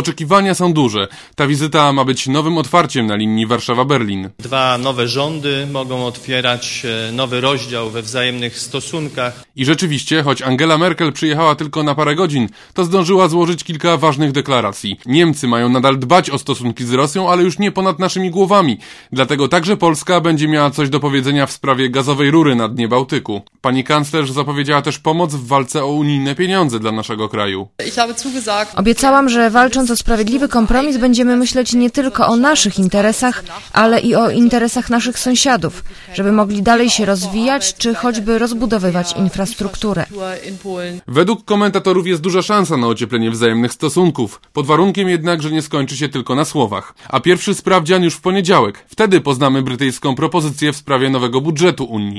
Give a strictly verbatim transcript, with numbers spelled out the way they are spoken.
Oczekiwania są duże. Ta wizyta ma być nowym otwarciem na linii Warszawa-Berlin. Dwa nowe rządy mogą otwierać nowy rozdział we wzajemnych stosunkach. I rzeczywiście, choć Angela Merkel przyjechała tylko na parę godzin, to zdążyła złożyć kilka ważnych deklaracji. Niemcy mają nadal dbać o stosunki z Rosją, ale już nie ponad naszymi głowami. Dlatego także Polska będzie miała coś do powiedzenia w sprawie gazowej rury na dnie Bałtyku. Pani kanclerz zapowiedziała też pomoc w walce o unijne pieniądze dla naszego kraju. Obiecałam, że walcząc o sprawiedliwy kompromis będziemy myśleć nie tylko o naszych interesach, ale i o interesach naszych sąsiadów, żeby mogli dalej się rozwijać, czy choćby rozbudowywać infrastrukturę. Według komentatorów jest duża szansa na ocieplenie wzajemnych stosunków, pod warunkiem jednak, że nie skończy się tylko na słowach. A pierwszy sprawdzian już w poniedziałek. Wtedy poznamy brytyjską propozycję w sprawie nowego budżetu Unii.